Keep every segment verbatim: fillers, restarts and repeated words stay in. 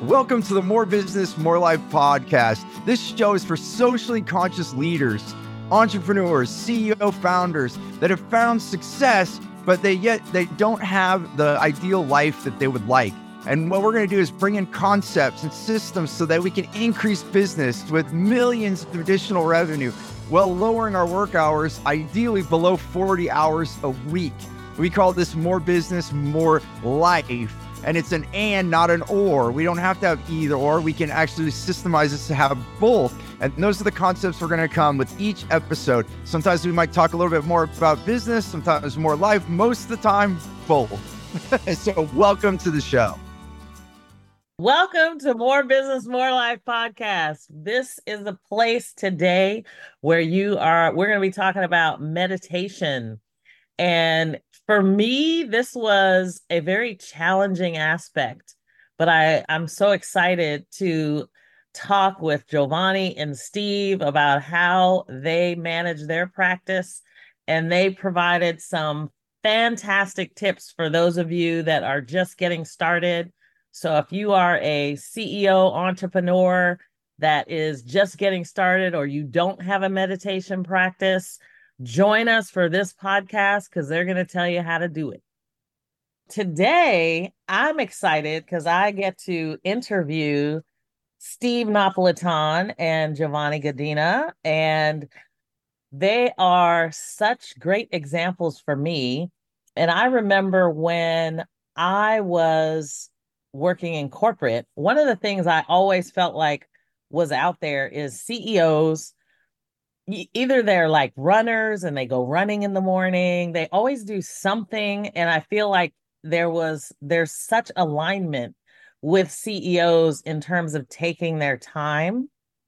Welcome to the More Business, More Life podcast. This show is for socially conscious leaders, entrepreneurs, C E O founders that have found success, but they yet they don't have the ideal life that they would like. And what we're going to do is bring in concepts and systems so that we can increase business with millions of additional revenue while lowering our work hours, ideally below forty hours a week. We call this More Business, More Life. And it's an and, not an or. We don't have to have either or. We can actually systemize this to have both. And those are the concepts we're going to come with each episode. Sometimes we might talk a little bit more about business, sometimes more life, most of the time, both. So welcome to the show. Welcome to More Business, More Life podcast. This is the place today where you are, we're going to be talking about meditation. And for me, this was a very challenging aspect, but I, I'm so excited to talk with Giovanni and Steve about how they manage their practice. And they provided some fantastic tips for those of you that are just getting started. So if you are a C E O entrepreneur that is just getting started, or you don't have a meditation practice, join us for this podcast because they're going to tell you how to do it. Today, I'm excited because I get to interview Steve Napolitan and Giovanni Gaddina, and they are such great examples for me. And I remember when I was working in corporate, one of the things I always felt like was out there is C E Os. Either they're like runners and they go running in the morning. They always do something. And I feel like there was, there's such alignment with C E Os in terms of taking their time.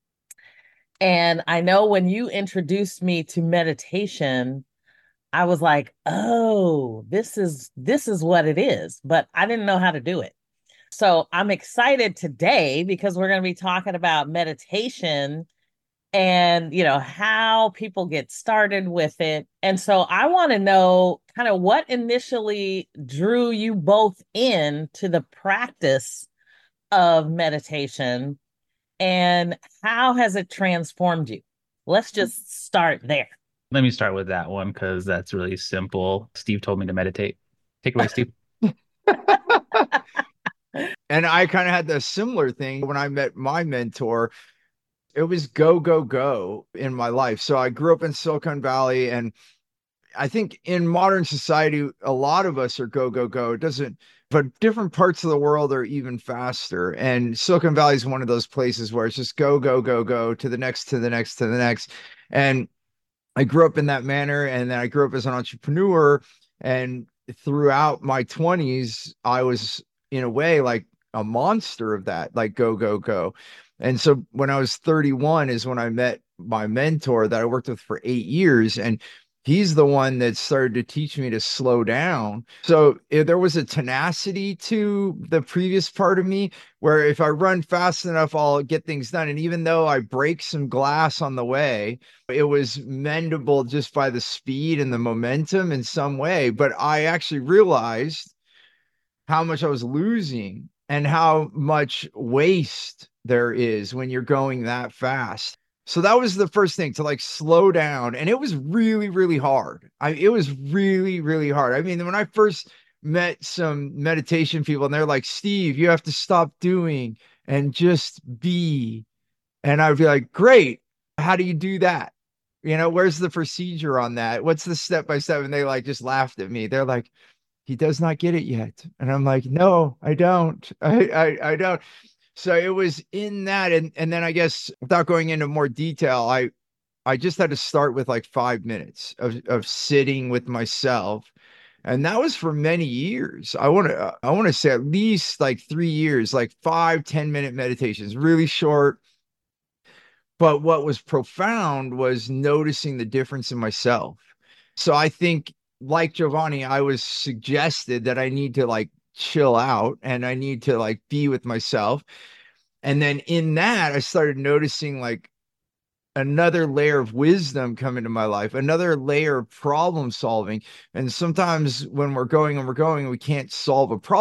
And I know when you introduced me to meditation, I was like, oh, this is, this is what it is, but I didn't know how to do it. So I'm excited today because we're going to be talking about meditation and, you know, how people get started with it. And so I want to know kind of what initially drew you both in to the practice of meditation and how has it transformed you? Let's just start there. Let me start with that one because that's really simple. Steve told me to meditate. Take it away, Steve. And I kind of had the similar thing when I met my mentor. It was go, go, go in my life. So I grew up in Silicon Valley, and I think in modern society, a lot of us are go, go, go. It doesn't, but different parts of the world are even faster. And Silicon Valley is one of those places where it's just go, go, go, go to the next, to the next, to the next. And I grew up in that manner. And then I grew up as an entrepreneur. And throughout my twenties, I was in a way like a monster of that, like go, go, go. And so when I was thirty-one is when I met my mentor that I worked with for eight years. And he's the one that started to teach me to slow down. So if there was a tenacity to the previous part of me where if I run fast enough, I'll get things done. And even though I break some glass on the way, it was mendable just by the speed and the momentum in some way. But I actually realized how much I was losing and how much waste there is when you're going that fast. So that was the first thing, to like slow down. And it was really, really hard. I, it was really, really hard. I mean, when I first met some meditation people and they're like, Steve, you have to stop doing and just be. And I'd be like, great. How do you do that? You know, where's the procedure on that? What's the step by step? And they like just laughed at me. They're like, he does not get it yet. And I'm like, no, I don't. I, I, I don't. So it was in that. And, and then I guess without going into more detail, I, I just had to start with like five minutes of, of sitting with myself. And that was for many years. I want to, I want to say at least like three years, like five, ten minute meditations, really short. But what was profound was noticing the difference in myself. So I think, like Giovanni, I was suggested that I need to like chill out and I need to like be with myself. And then in that, I started noticing like another layer of wisdom come into my life, another layer of problem solving. And sometimes when we're going and we're going, we can't solve a problem.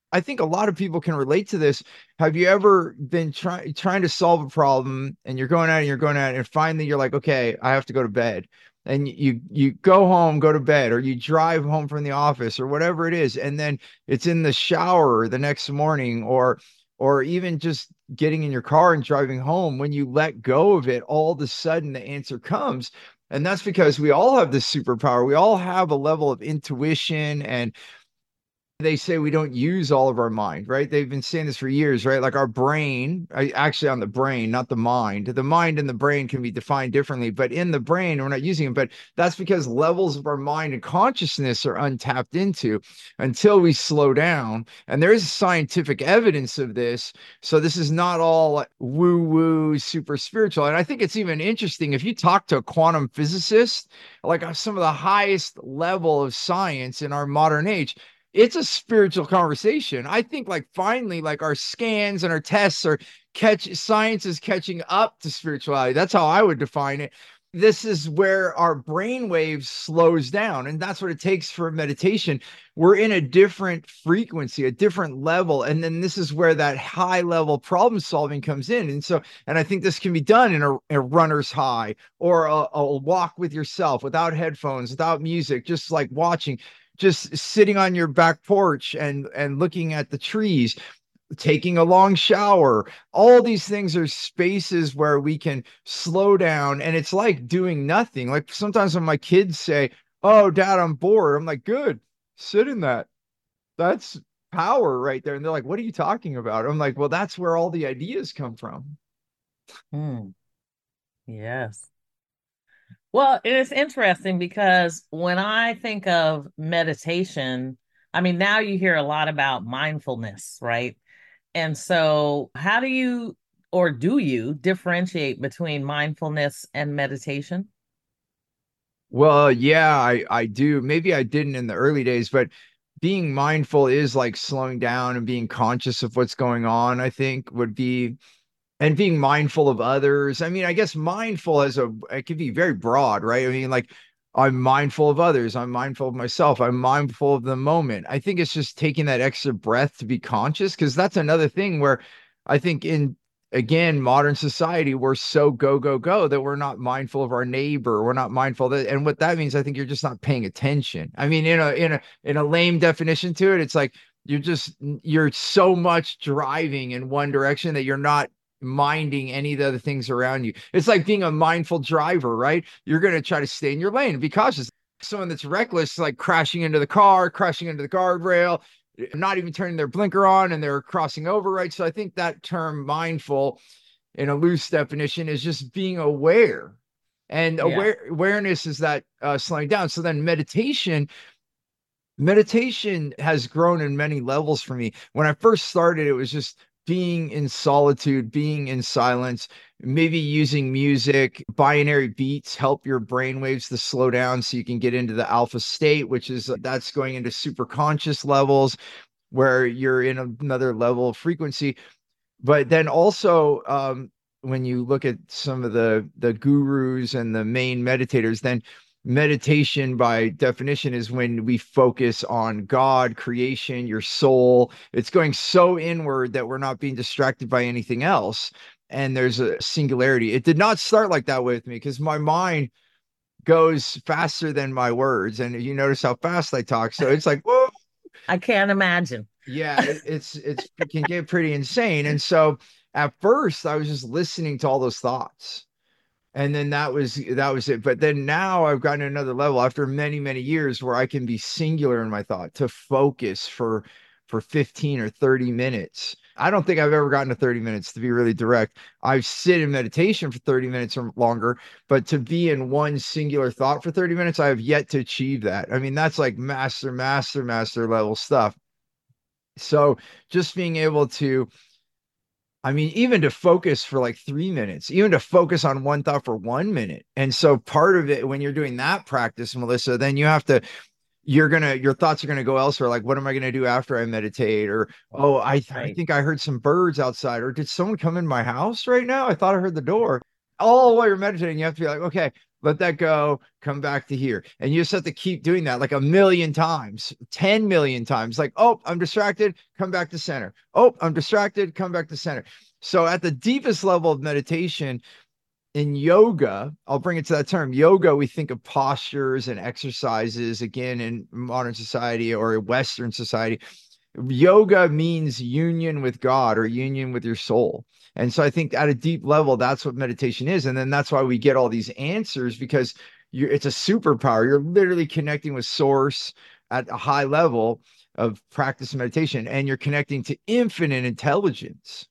I think a lot of people can relate to this. Have you ever been trying trying to solve a problem and you're going at it and you're going at it and finally you're like, okay, I have to go to bed. And you you go home, go to bed, or you drive home from the office or whatever it is, and then it's in the shower the next morning, or or even just getting in your car and driving home. When you let go of it, all of a sudden the answer comes. And that's because we all have this superpower. We all have a level of intuition, and they say we don't use all of our mind, right? They've been saying this for years, right? Like our brain, actually on the brain, not the mind. The mind and the brain can be defined differently, but in the brain, we're not using it. But that's because levels of our mind and consciousness are untapped into until we slow down. And there is scientific evidence of this. So this is not all woo woo, super spiritual. And I think it's even interesting if you talk to a quantum physicist, like some of the highest level of science in our modern age, it's a spiritual conversation. I think like finally, like our scans and our tests are catch science is catching up to spirituality. That's how I would define it. This is where our brain waves slows down, and that's what it takes for meditation. We're in a different frequency, a different level, and then this is where that high level problem solving comes in. And so, and I think this can be done in a, a runner's high, or a, a walk with yourself without headphones, without music, just like watching, just sitting on your back porch and and looking at the trees, taking a long shower. All these things are spaces where we can slow down, and it's like doing nothing. Like sometimes when my kids say, "Oh, Dad, I'm bored," I'm like, "Good, sit in that. That's power right there." And they're like, "What are you talking about?" I'm like, "Well, that's where all the ideas come from." Hmm. Yes. Well, it's interesting because when I think of meditation, I mean, now you hear a lot about mindfulness, right? And so, how do you or do you differentiate between mindfulness and meditation? Well, yeah, I I do. Maybe I didn't in the early days, but being mindful is like slowing down and being conscious of what's going on, I think would be, and being mindful of others. I mean, I guess mindful as a, it could be very broad, right? I mean, like I'm mindful of others, I'm mindful of myself, I'm mindful of the moment. I think it's just taking that extra breath to be conscious, because that's another thing where I think in, again, modern society, we're so go, go, go that we're not mindful of our neighbor. We're not mindful that, and what that means, I think you're just not paying attention. I mean, in a in a in a lame definition to it, it's like you're just you're so much driving in one direction that you're not minding any of the other things around you. It's like being a mindful driver, right? You're going to try to stay in your lane and be cautious. Someone that's reckless, like crashing into the car, crashing into the guardrail, not even turning their blinker on, and they're crossing over, right? So I think that term mindful in a loose definition is just being aware. And Yeah. aware awareness is that uh, slowing down. So then meditation, meditation has grown in many levels for me. When I first started, it was just being in solitude, being in silence, maybe using music. Binary beats help your brain waves to slow down so you can get into the alpha state, which is that's going into super conscious levels where you're in another level of frequency. But then also, um, when you look at some of the the gurus and the main meditators, then meditation by definition is when we focus on God, creation, your soul. It's going so inward that we're not being distracted by anything else. And there's a singularity. It did not start like that with me because my mind goes faster than my words. And you notice how fast I talk. So it's like, whoa. I can't imagine. Yeah, it, it's it's it can get pretty insane. And so at first I was just listening to all those thoughts. And then that was that was it. But then now I've gotten to another level after many, many years where I can be singular in my thought, to focus for for fifteen or thirty minutes. I don't think I've ever gotten to thirty minutes, to be really direct. I've sit in meditation for thirty minutes or longer, but to be in one singular thought for thirty minutes, I have yet to achieve that. I mean, that's like master, master, master level stuff. So just being able to, I mean, even to focus for like three minutes, even to focus on one thought for one minute. And so part of it, when you're doing that practice, Melissa, then you have to, you're going to, your thoughts are going to go elsewhere. Like, what am I going to do after I meditate? Or, oh, I, I Right. think I heard some birds outside. Or did someone come in my house right now? I thought I heard the door. All while you're meditating, you have to be like, okay, let that go, come back to here. And you just have to keep doing that like a million times, ten million times. Like, oh, I'm distracted, come back to center. Oh, I'm distracted, come back to center. So at the deepest level of meditation in yoga, I'll bring it to that term. Yoga, we think of postures and exercises, again, in modern society or Western society. Yoga means union with God or union with your soul. And so I think at a deep level, that's what meditation is. And then that's why we get all these answers, because you're, it's a superpower. You're literally connecting with source at a high level of practice and meditation, and you're connecting to infinite intelligence.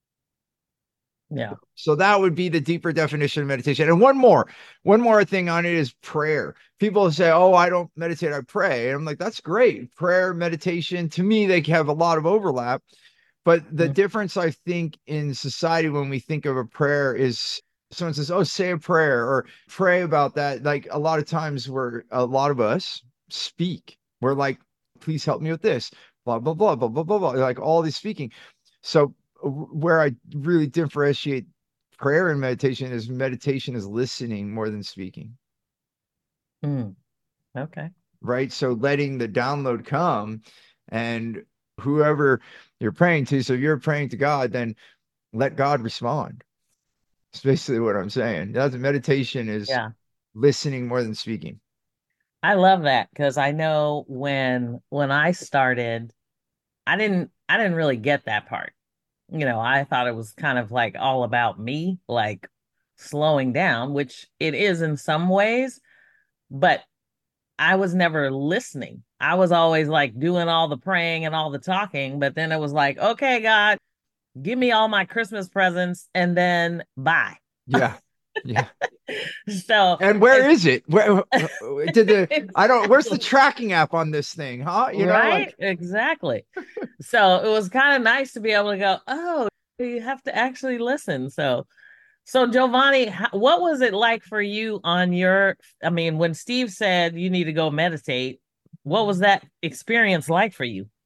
Yeah. So that would be the deeper definition of meditation. And one more, one more thing on it is prayer. People say, oh, I don't meditate, I pray. And I'm like, that's great. Prayer, meditation, to me, they have a lot of overlap. But the mm-hmm. difference, I think, in society when we think of a prayer is someone says, oh, say a prayer or pray about that. Like a lot of times where a lot of us speak, we're like, please help me with this, blah, blah, blah, blah, blah, blah, blah. Like all this speaking. So where I really differentiate prayer and meditation is meditation is listening more than speaking. Mm. Okay. Right. So letting the download come, and whoever you're praying to, so if you're praying to God, then let God respond. That's basically what I'm saying. That's meditation is yeah. listening more than speaking. I love that, because I know when when I started, I didn't I didn't really get that part. You know, I thought it was kind of like all about me, like slowing down, which it is in some ways, but I was never listening. I was always like doing all the praying and all the talking, but then it was like, okay, God, give me all my Christmas presents and then bye. Yeah. Yeah. So and where is it? Where did the I don't where's the tracking app on this thing, huh? You know, right? Like... Exactly. So it was kind of nice to be able to go, oh, you have to actually listen. So so Giovanni, what was it like for you on your, I mean, when Steve said you need to go meditate, what was that experience like for you?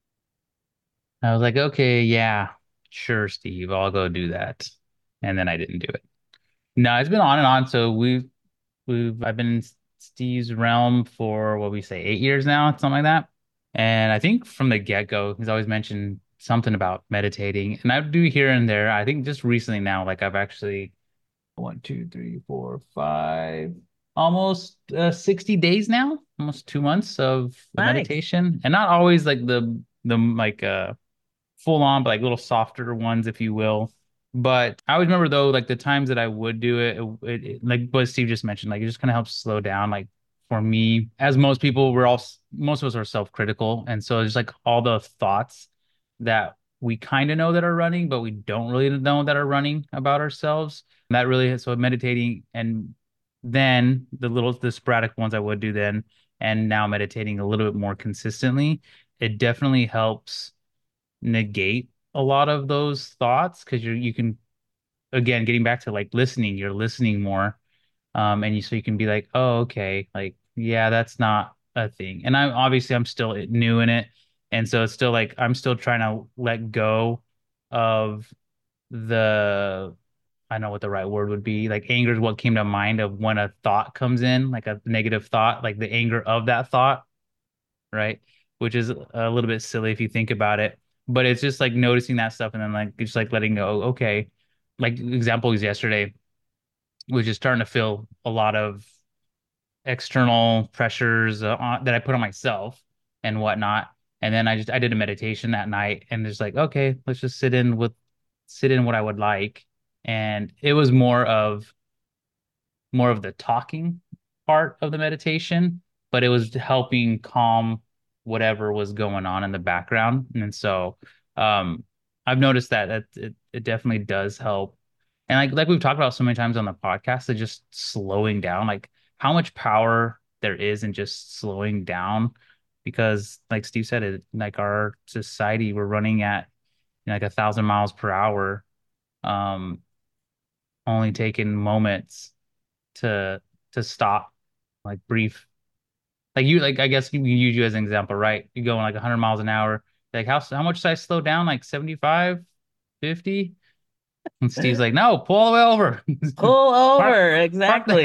I was like, okay, yeah, sure, Steve, I'll go do that. And then I didn't do it. No, it's been on and on. So we've we've I've been in Steve's realm for what we say eight years now, something like that. And I think from the get-go, he's always mentioned something about meditating. And I do here and there. I think just recently now, like I've actually one, two, three, four, five, almost uh, sixty days now, almost two months of nice. meditation. And not always like the the like uh full on, but like little softer ones, if you will. But I always remember though, like the times that I would do it, it, it like what Steve just mentioned, like it just kind of helps slow down. Like for me, as most people, we're all most of us are self-critical, and so it's like all the thoughts that we kind of know that are running, but we don't really know that are running about ourselves. And that really is, so meditating, and then the little the sporadic ones I would do then, and now meditating a little bit more consistently, it definitely helps negate a lot of those thoughts, because you're you can, again, getting back to like listening, you're listening more, um and you so you can be like, oh, okay, like yeah, that's not a thing. And I'm obviously I'm still new in it, and so it's still like I'm still trying to let go of the, I know what the right word would be, like anger is what came to mind of when a thought comes in, like a negative thought, like the anger of that thought, right? Which is a little bit silly if you think about it. But it's just like noticing that stuff and then like just like letting go. Okay. Like example is yesterday, was just starting to feel a lot of external pressures uh, on, that I put on myself and whatnot. And then I just I did a meditation that night, and just like, okay, let's just sit in with sit in what I would like. And it was more of more of the talking part of the meditation, but it was helping calm whatever was going on in the background. And so um, I've noticed that, that it, it definitely does help. And like like we've talked about so many times on the podcast, it's just slowing down, like how much power there is in just slowing down. Because like Steve said, it like our society, we're running at, you know, like a thousand miles per hour, um, only taking moments to to stop, like brief, like you like I guess you use you as an example, right? You going like one hundred miles an hour, like how how much did I slow down? Like seventy-five, fifty? And Steve's like, no, pull all the way over. Pull over. park, Exactly. park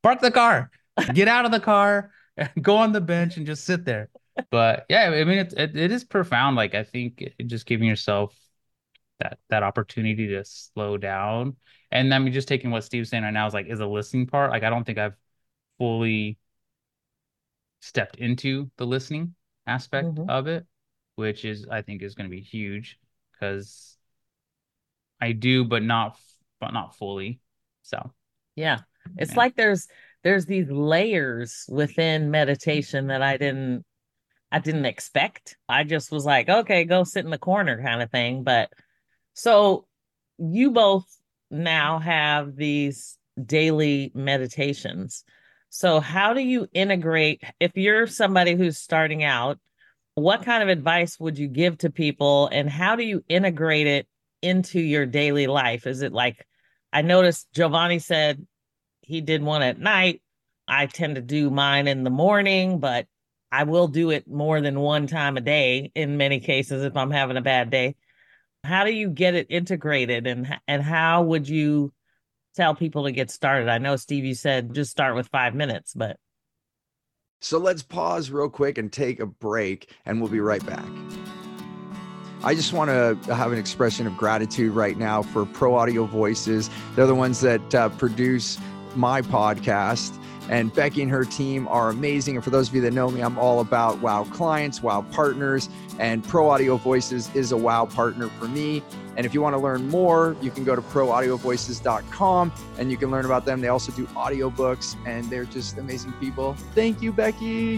park the car, get out of the car, go on the bench and just sit there. But yeah, I mean, it's, it, it is profound. Like, I think it, just giving yourself that, that opportunity to slow down. And I mean, just taking what Steve's saying right now is like, is a listening part. Like, I don't think I've fully stepped into the listening aspect Mhm. of it, which is, I think is going to be huge because I do, but not, but not fully. So, Yeah. It's yeah. like there's there's these layers within meditation that I didn't I didn't expect. I just was like, okay, go sit in the corner kind of thing. But so you both now have these daily meditations. So how do you integrate if you're somebody who's starting out, what kind of advice would you give to people and how do you integrate it into your daily life? Is it like I noticed Giovanni said he did one at night. I tend to do mine in the morning, but I will do it more than one time a day in many cases if I'm having a bad day. How do you get it integrated and and how would you tell people to get started? I know Steve, you said just start with five minutes, but So let's pause real quick and take a break, and we'll be right back. I just want to have an expression of gratitude right now for Pro Audio Voices. They're the ones that uh, produce my podcast, and Becky and her team are amazing. And for those of you that know me, I'm all about wow clients, wow partners, and Pro Audio Voices is a wow partner for me. And if you want to learn more, you can go to pro audio voices dot com and you can learn about them. They also do audiobooks and they're just amazing people. Thank you, Becky.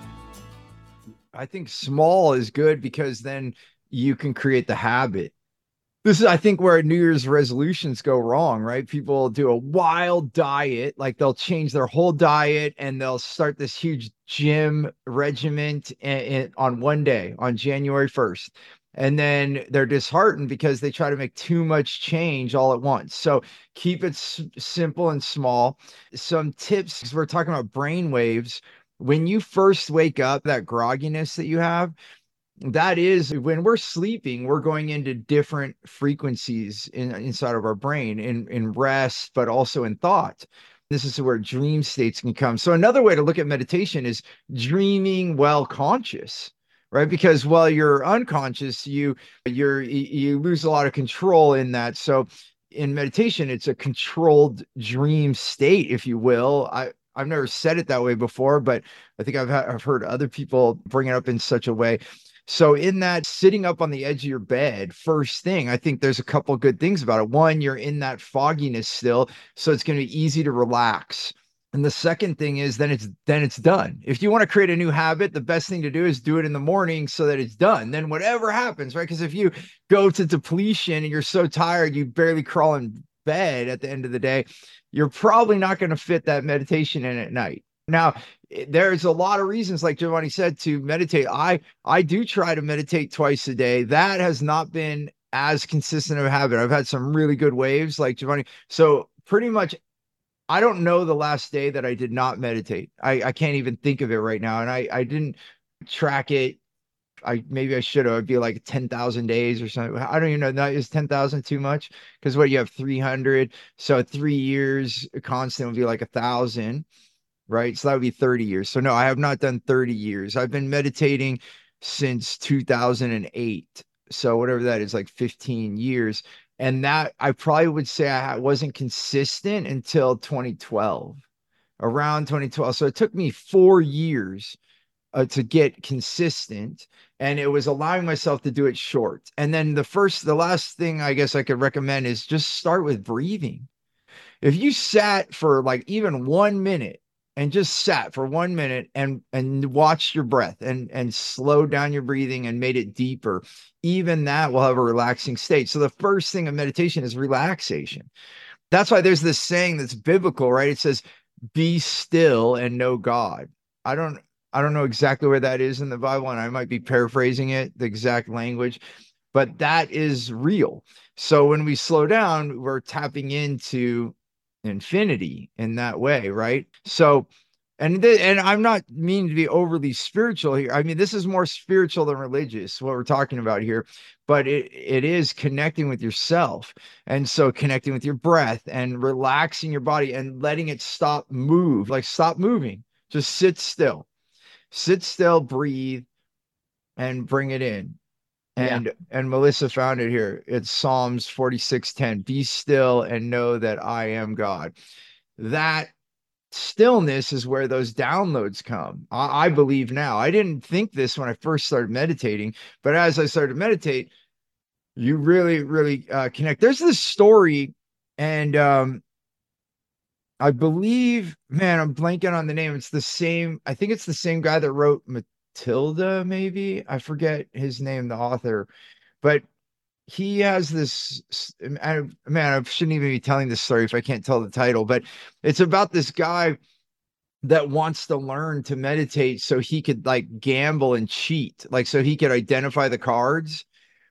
I think small is good because then you can create the habit. This is, I think, where New Year's resolutions go wrong, right? People do a wild diet, like they'll change their whole diet and they'll start this huge gym regiment in, in, on one day, on January first. And then they're disheartened because they try to make too much change all at once. So keep it s- simple and small. Some tips, because we're talking about brain waves. When you first wake up, that grogginess that you have, that is when we're sleeping, we're going into different frequencies in, inside of our brain in, in rest, but also in thought. This is where dream states can come. So another way to look at meditation is dreaming while conscious, right? Because while you're unconscious, you you're you lose a lot of control in that. So in meditation, it's a controlled dream state, if you will. I I've never said it that way before, but I think I've I've heard other people bring it up in such a way. So in that sitting up on the edge of your bed, first thing, I think there's a couple of good things about it. One, you're in that fogginess still, so it's going to be easy to relax. And the second thing is then it's then it's done. If you want to create a new habit, the best thing to do is do it in the morning so that it's done. Then whatever happens, right? Because if you go to depletion and you're so tired, you barely crawl in bed at the end of the day, you're probably not going to fit that meditation in at night. Now, there's a lot of reasons, like Giovanni said, to meditate. I I do try to meditate twice a day. That has not been as consistent of a habit. I've had some really good waves, like Giovanni. So pretty much, I don't know the last day that I did not meditate. I, I can't even think of it right now, and I I didn't track it. I maybe I should have. It'd be like ten thousand days or something. I don't even know. That is ten thousand too much? Because what you have three hundred, so three years constant would be like a thousand. Right. So that would be thirty years. So no, I have not done thirty years. I've been meditating since two thousand eight. So whatever that is, like fifteen years. And that I probably would say I wasn't consistent until twenty twelve, around twenty twelve. So it took me four years uh, to get consistent. And it was allowing myself to do it short. And then the first, the last thing I guess I could recommend is just start with breathing. If you sat for like even one minute and just sat for one minute and and watched your breath and and slowed down your breathing and made it deeper, even that will have a relaxing state. So the first thing of meditation is relaxation. That's why there's this saying that's biblical, right? It says, "Be still and know God." I don't I don't know exactly where that is in the Bible, and I might be paraphrasing it, the exact language, but that is real. So when we slow down, we're tapping into infinity in that way, right? So And th- and I'm not meaning to be overly spiritual here. I mean, this is more spiritual than religious, what we're talking about here, but it it is connecting with yourself. And so connecting with your breath and relaxing your body and letting it stop move, like stop moving. Just sit still. Sit still, breathe, and bring it in. Yeah. And and Melissa found it here. It's Psalms forty-six ten. Be still and know that I am God. That stillness is where those downloads come. I, I believe now. I didn't think this when I first started meditating, but as I started to meditate, you really, really uh, connect. There's this story, and um, I believe, man, I'm blanking on the name. It's the same. I think it's the same guy that wrote Matilda, maybe. I forget his name, the author, but he has this. I, man, I shouldn't even be telling this story if I can't tell the title, but it's about this guy that wants to learn to meditate so he could like gamble and cheat, like so he could identify the cards.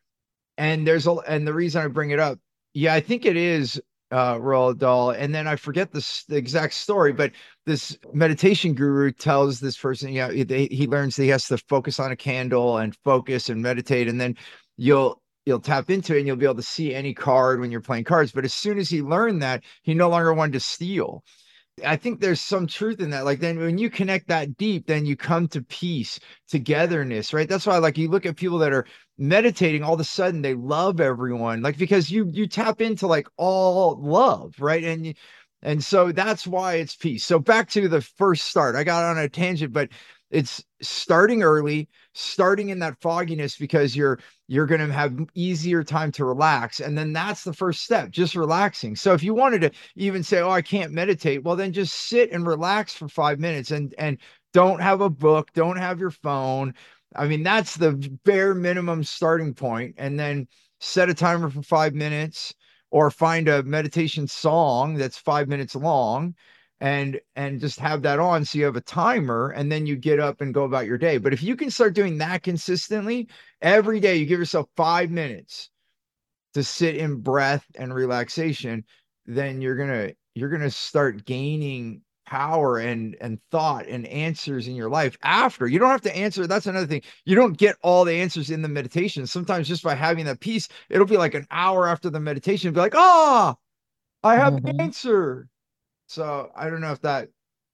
And there's a, and the reason I bring it up, yeah, I think it is uh Roald Dahl, and then I forget this the exact story, but this meditation guru tells this person, yeah, he, he learns that he has to focus on a candle and focus and meditate, and then you'll you'll tap into it and you'll be able to see any card when you're playing cards. But as soon as he learned that, he no longer wanted to steal. I think there's some truth in that. Like then when you connect that deep, then you come to peace, togetherness, right? That's why like you look at people that are meditating, all of a sudden they love everyone, like because you you tap into like all love, right? And you, and so that's why it's peace. So back to the first start. I got on a tangent, but it's starting early, starting in that fogginess because you're you're going to have easier time to relax. And then that's the first step, just relaxing. So if you wanted to even say, oh, I can't meditate, well, then just sit and relax for five minutes and, and don't have a book, don't have your phone. I mean, that's the bare minimum starting point. And then set a timer for five minutes or find a meditation song that's five minutes long and and just have that on so you have a timer, and then you get up and go about your day. But if you can start doing that consistently every day, you give yourself five minutes to sit in breath and relaxation, then you're gonna you're gonna start gaining power and and thought and answers in your life. After you don't have to answer, that's another thing, you don't get all the answers in the meditation. Sometimes just by having that peace, it'll be like an hour after the meditation, be like, oh, I have the Mhm. answer. So I don't know if that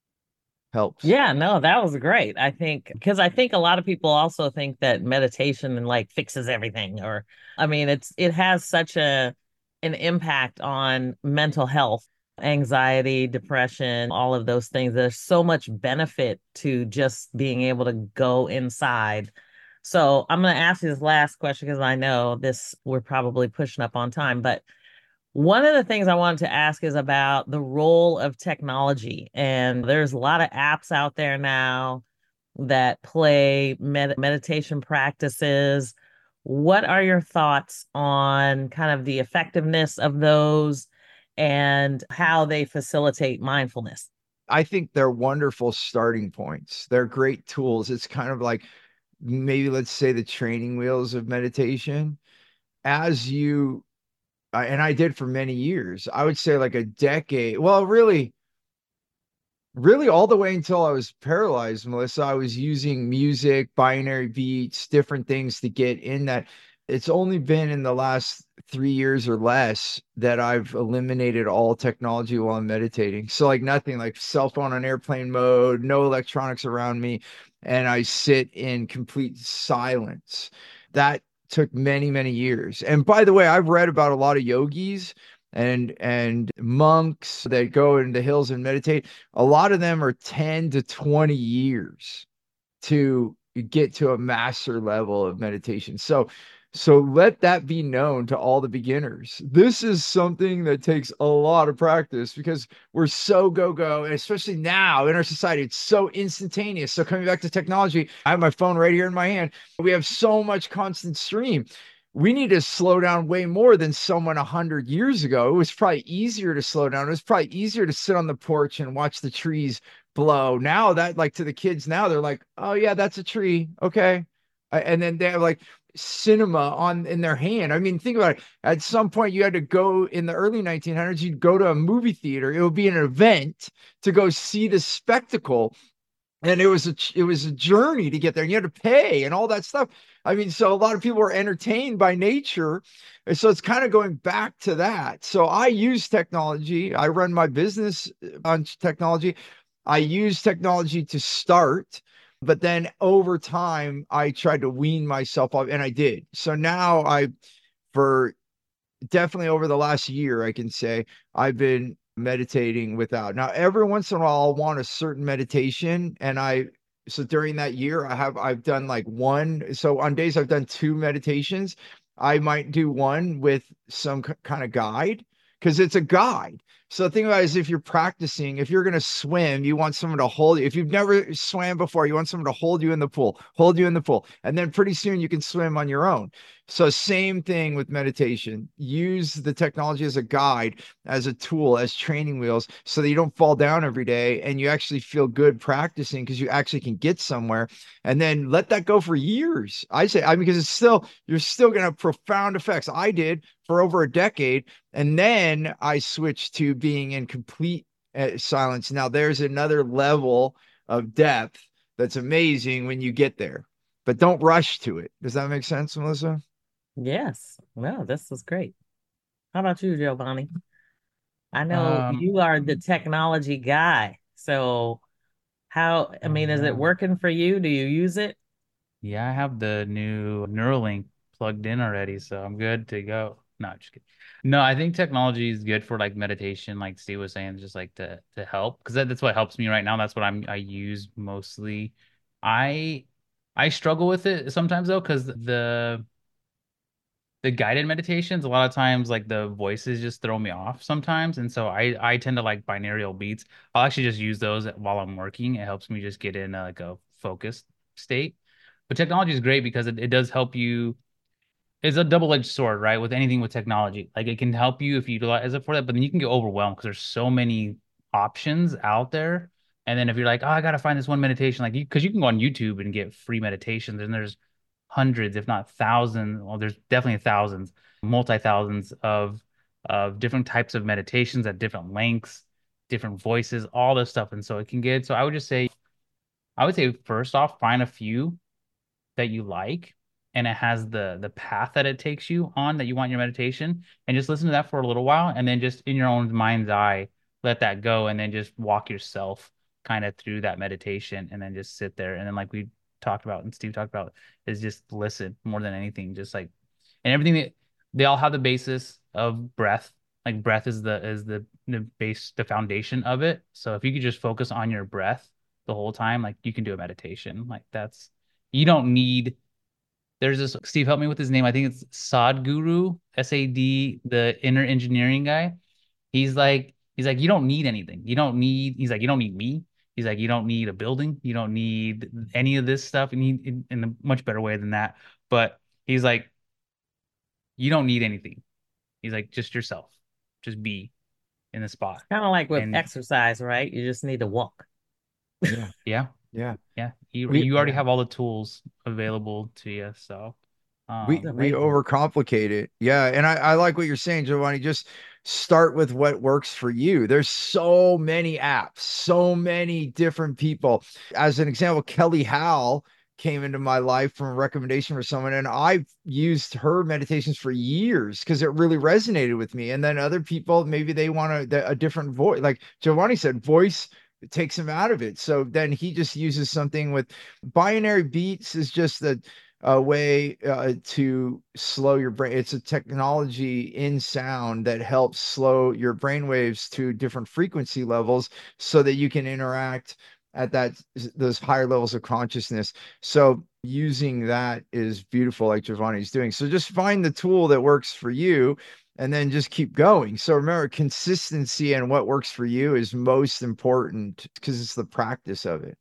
helps. Yeah, no, that was great. I think because I think a lot of people also think that meditation and like fixes everything, or I mean, it's it has such a an impact on mental health, anxiety, depression, all of those things. There's so much benefit to just being able to go inside. So I'm going to ask you this last question because I know this we're probably pushing up on time, but one of the things I wanted to ask is about the role of technology. And there's a lot of apps out there now that play med- meditation practices. What are your thoughts on kind of the effectiveness of those and how they facilitate mindfulness? I think they're wonderful starting points. They're great tools. It's kind of like maybe let's say the training wheels of meditation. As you, uh, and I did for many years, I would say like a decade. Well, really, really all the way until I was paralyzed, Melissa, I was using music, binary beats, different things to get in that. It's only been in the last three years or less that I've eliminated all technology while I'm meditating. So like nothing, like cell phone on airplane mode, no electronics around me, and I sit in complete silence. That took many, many years. And by the way, I've read about a lot of yogis and and monks that go in the hills and meditate. A lot of them are ten to twenty years to get to a master level of meditation. So so let that be known to all the beginners. This is something that takes a lot of practice because we're so go go, and especially now in our society, it's so instantaneous. So coming back to technology, I have my phone right here in my hand. We have so much constant stream. We need to slow down way more than someone a hundred years ago. It was probably easier to slow down. It was probably easier to sit on the porch and watch the trees blow. Now that like to the kids now, they're like, oh yeah, that's a tree. Okay. And then they're like, cinema on in their hand. I mean, think about it. At some point, you had to go in the early nineteen hundreds, you'd go to a movie theater. It would be an event to go see the spectacle. And it was a it was a journey to get there, and you had to pay and all that stuff. I mean, so a lot of people were entertained by nature. And so it's kind of going back to that. So I use technology. I run my business on technology. I use technology to start, but then over time, I tried to wean myself off, and I did. So now I, for definitely over the last year, I can say I've been meditating without. Now, every once in a while, I'll want a certain meditation, and I so during that year, I have I've done like one. So on days I've done two meditations, I might do one with some kind of guide because it's a guide. So the thing about it is, if you're practicing, if you're going to swim, you want someone to hold you. If you've never swam before, you want someone to hold you in the pool, hold you in the pool. And then pretty soon you can swim on your own. So same thing with meditation. Use the technology as a guide, as a tool, as training wheels, so that you don't fall down every day and you actually feel good practicing because you actually can get somewhere. And then let that go for years. I say, I mean, because it's still, you're still going to have profound effects. I did for over a decade. And then I switched to being in complete uh, silence. Now there's another level of depth that's amazing when you get there, but don't rush to it. Does that make sense, Melissa? Yes. Well, this is great. How about you, Giovanni? I know Um, you are the technology guy. So how, I oh mean, is it yeah. working for you? Do you use it? Yeah, I have the new Neuralink plugged in already, so I'm good to go. No, just kidding. No, I think technology is good for like meditation, like Steve was saying, just like to to help because that, that's what helps me right now. That's what I'm I use mostly. I I struggle with it sometimes though, because the the guided meditations, a lot of times like the voices just throw me off sometimes. And so I I tend to like binaural beats. I'll actually just use those while I'm working. It helps me just get in uh, like a focused state. But technology is great because it, it does help you. It's a double-edged sword, right? With anything with technology. Like it can help you if you utilize it for that, but then you can get overwhelmed because there's so many options out there. And then if you're like, oh, I gotta find this one meditation, like you because you can go on YouTube and get free meditations, and there's hundreds, if not thousands, well, there's definitely thousands, multi-thousands of of different types of meditations at different lengths, different voices, all this stuff. And so it can get, so I would just say, I would say first off, find a few that you like and it has the the path that it takes you on that you want your meditation and just listen to that for a little while and then just in your own mind's eye let that go and then just walk yourself kind of through that meditation and then just sit there and then like we talked about and Steve talked about is just listen more than anything just like and everything that they all have the basis of breath like breath is the is the the base the foundation of it so if you could just focus on your breath the whole time like you can do a meditation like that's you don't need. There's this Steve, help me with his name. I think it's Sadhguru, S A D, the inner engineering guy. He's like, he's like, you don't need anything. You don't need. He's like, you don't need me. He's like, you don't need a building. You don't need any of this stuff. And he in, in a much better way than that. But he's like, you don't need anything. He's like, just yourself. Just be in the spot. Kind of like with And exercise, right? You just need to walk. Yeah. yeah, Yeah. yeah. You We you already Yeah. have all the tools available to you. So, we It's um, we amazing. overcomplicate it. Yeah. And I, I like what you're saying, Giovanni. Just start with what works for you. There's so many apps, so many different people. As an example, Kelly Howe came into my life from a recommendation for someone, and I've used her meditations for years because it really resonated with me. And then other people, maybe they want a, a different voice. Like Giovanni said, voice takes him out of it. So then he just uses something with binary beats is just that a way uh, to slow your brain. It's a technology in sound that helps slow your brain waves to different frequency levels so that you can interact at that those higher levels of consciousness. So using that is beautiful, like Giovanni's doing. So just find the tool that works for you and then just keep going. So remember, consistency and what works for you is most important because it's the practice of it.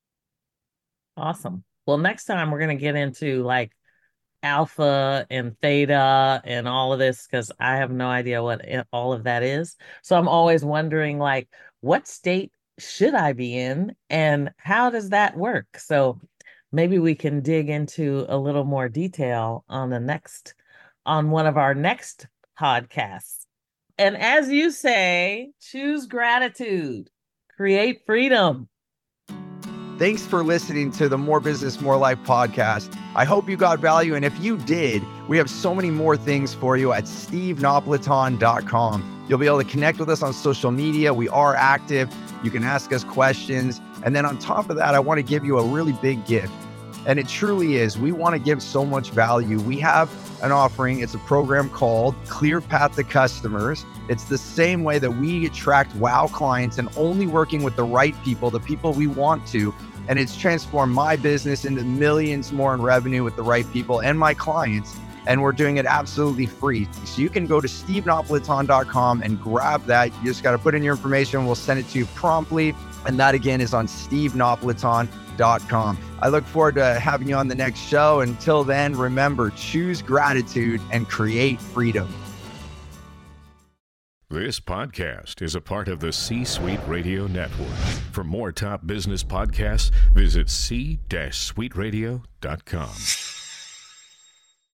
Awesome. Well, next time we're going to get into like alpha and theta and all of this because I have no idea what it- all of that is. So I'm always wondering like what state should I be in and how does that work? So maybe we can dig into a little more detail on the next, on one of our next podcasts. And as you say, choose gratitude, create freedom. Thanks for listening to the More Business, More Life podcast. I hope you got value. And if you did, we have so many more things for you at steve napolitan dot com. You'll be able to connect with us on social media. We are active. You can ask us questions. And then on top of that, I want to give you a really big gift. And it truly is. We want to give so much value. We have an offering. It's a program called Clear Path to Customers. It's the same way that we attract wow clients and only working with the right people, the people we want to. And it's transformed my business into millions more in revenue with the right people and my clients. And we're doing it absolutely free. So you can go to steve napolitan dot com and grab that. You just got to put in your information. We'll send it to you promptly. And that again is on steve napolitan dot com. I look forward to having you on the next show. Until then, remember, choose gratitude and create freedom. This podcast is a part of the C-Suite Radio Network. For more top business podcasts, visit c suite radio dot com.